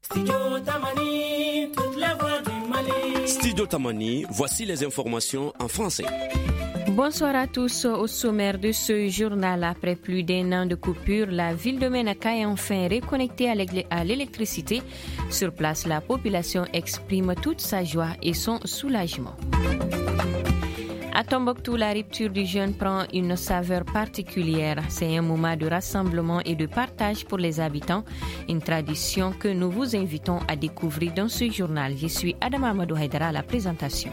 Studio Tamani, voici les informations en français. Bonsoir à tous. Au sommaire de ce journal, après plus d'un an de coupure, la ville de Menaka est enfin reconnectée à l'électricité. Sur place, la population exprime toute sa joie et son soulagement. À Tombouctou, la rupture du jeûne prend une saveur particulière. C'est un moment de rassemblement et de partage pour les habitants, une tradition que nous vous invitons à découvrir dans ce journal. Je suis Adama Amadou Haidara à la présentation.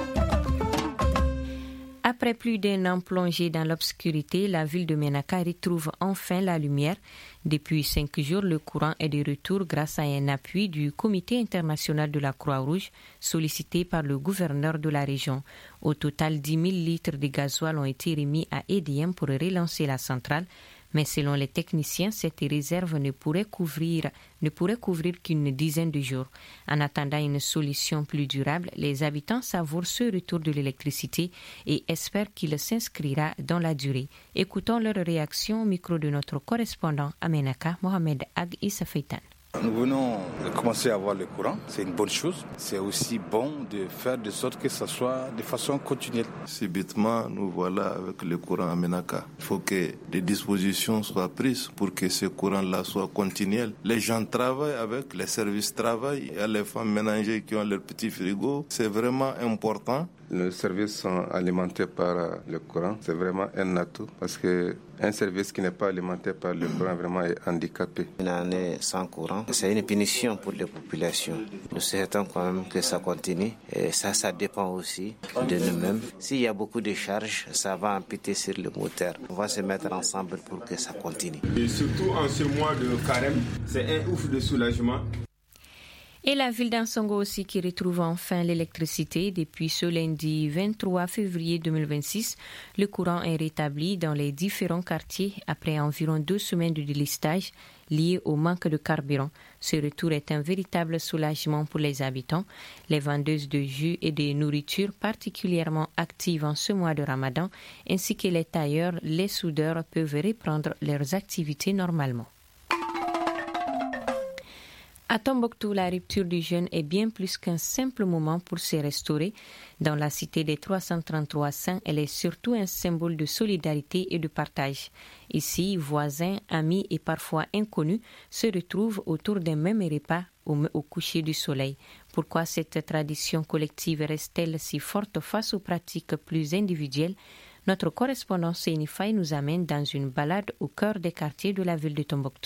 Après plus d'un an plongé dans l'obscurité, la ville de Menaka retrouve enfin la lumière. Depuis 5 jours, le courant est de retour grâce à un appui du Comité international de la Croix-Rouge sollicité par le gouverneur de la région. Au total, 10 000 litres de gasoil ont été remis à EDM pour relancer la centrale. Mais selon les techniciens, cette réserve ne pourrait couvrir qu'une dizaine de jours. En attendant une solution plus durable, les habitants savourent ce retour de l'électricité et espèrent qu'il s'inscrira dans la durée. Écoutons leur réaction au micro de notre correspondant à Menaka, Mohamed Ag Issa Feitan. Nous venons de commencer à avoir le courant, c'est une bonne chose. C'est aussi bon de faire de sorte que ça soit de façon continuelle. Subitement, nous voilà avec le courant à Menaka. Il faut que des dispositions soient prises pour que ce courant-là soit continuel. Les gens travaillent avec, les services travaillent, il y a les femmes ménagères qui ont leur petit frigo. C'est vraiment important. Les services sont alimentés par le courant. C'est vraiment un atout parce qu'un service qui n'est pas alimenté par le courant vraiment est handicapé. Une année sans courant, c'est une punition pour les populations. Nous souhaitons quand même que ça continue et ça dépend aussi de nous-mêmes. S'il y a beaucoup de charges, ça va empiéter sur le moteur. On va se mettre ensemble pour que ça continue. Et surtout en ce mois de carême, c'est un ouf de soulagement. Et la ville d'Ansongo aussi qui retrouve enfin l'électricité. Depuis ce lundi 23 février 2026, le courant est rétabli dans les différents quartiers après environ 2 semaines de délestage liées au manque de carburant. Ce retour est un véritable soulagement pour les habitants. Les vendeuses de jus et de nourriture particulièrement actives en ce mois de Ramadan, ainsi que les tailleurs, les soudeurs peuvent reprendre leurs activités normalement. À Tombouctou, la rupture du jeûne est bien plus qu'un simple moment pour se restaurer. Dans la cité des 333 saints, elle est surtout un symbole de solidarité et de partage. Ici, voisins, amis et parfois inconnus se retrouvent autour d'un même repas au coucher du soleil. Pourquoi cette tradition collective reste-t-elle si forte face aux pratiques plus individuelles? Notre correspondant Seini Faye nous amène dans une balade au cœur des quartiers de la ville de Tombouctou.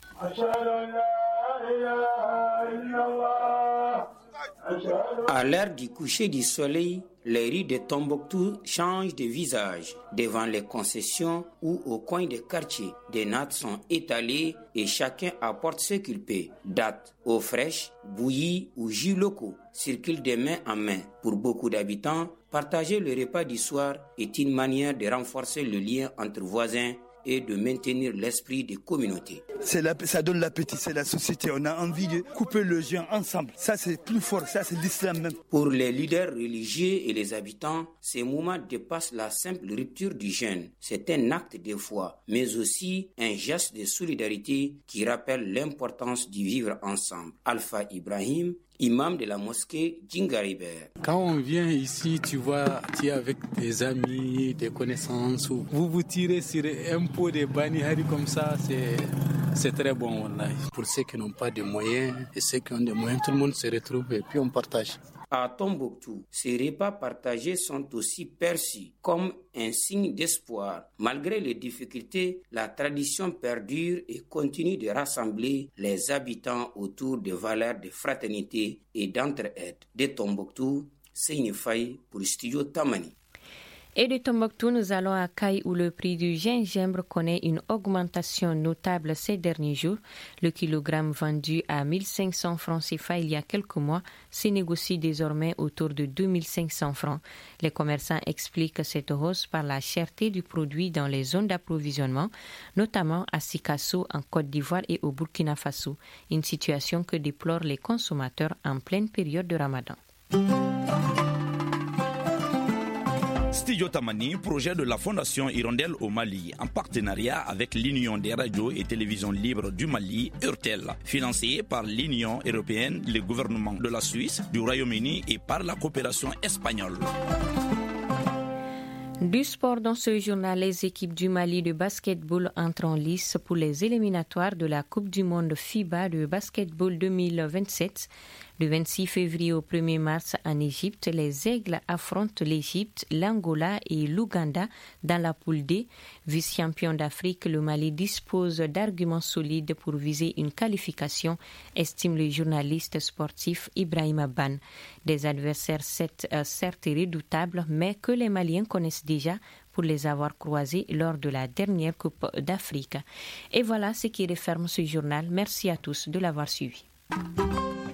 À l'heure du coucher du soleil, les rues de Tombouctou changent de visage. Devant les concessions ou au coin des quartiers, des nattes sont étalées et chacun apporte ce qu'il peut. Dattes, eau fraîche, bouillie ou jus locaux circulent de main en main. Pour beaucoup d'habitants, partager le repas du soir est une manière de renforcer le lien entre voisins et de maintenir l'esprit de communauté. Ça donne l'appétit, c'est la société. On a envie de couper le jeûne ensemble. Ça, c'est plus fort, ça, c'est l'islam même. Pour les leaders religieux et les habitants, ces moments dépassent la simple rupture du jeûne. C'est un acte de foi, mais aussi un geste de solidarité qui rappelle l'importance du vivre ensemble. Alpha Ibrahim, imam de la mosquée Djingariber. Quand on vient ici, tu es avec des amis, des connaissances, vous vous tirez sur un pot de banihari comme ça, c'est très bon. Pour ceux qui n'ont pas de moyens et ceux qui ont des moyens, tout le monde se retrouve et puis on partage. À Tombouctou, ces repas partagés sont aussi perçus comme un signe d'espoir. Malgré les difficultés, la tradition perdure et continue de rassembler les habitants autour de valeurs de fraternité et d'entraide. De Tombouctou, Seyni Faye pour Studio Tamani. Et de Tombouctou, nous allons à Caille où le prix du gingembre connaît une augmentation notable ces derniers jours. Le kilogramme vendu à 1500 francs CFA il y a quelques mois se négocie désormais autour de 2500 francs. Les commerçants expliquent cette hausse par la cherté du produit dans les zones d'approvisionnement, notamment à Sikasso en Côte d'Ivoire et au Burkina Faso, une situation que déplorent les consommateurs en pleine période de Ramadan. Studio Tamani, projet de la Fondation Hirondelle au Mali, en partenariat avec l'Union des radios et télévisions libres du Mali, URTEL, financé par l'Union européenne, le gouvernement de la Suisse, du Royaume-Uni et par la coopération espagnole. Du sport dans ce journal, les équipes du Mali de basketball entrent en lice pour les éliminatoires de la Coupe du monde FIBA de basketball 2027. Le 26 février au 1er mars en Égypte, les Aigles affrontent l'Égypte, l'Angola et l'Ouganda dans la poule D. Vice-champion d'Afrique, le Mali dispose d'arguments solides pour viser une qualification, estime le journaliste sportif Ibrahima Ban. Des adversaires certes redoutables, mais que les Maliens connaissent déjà pour les avoir croisés lors de la dernière Coupe d'Afrique. Et voilà ce qui referme ce journal. Merci à tous de l'avoir suivi.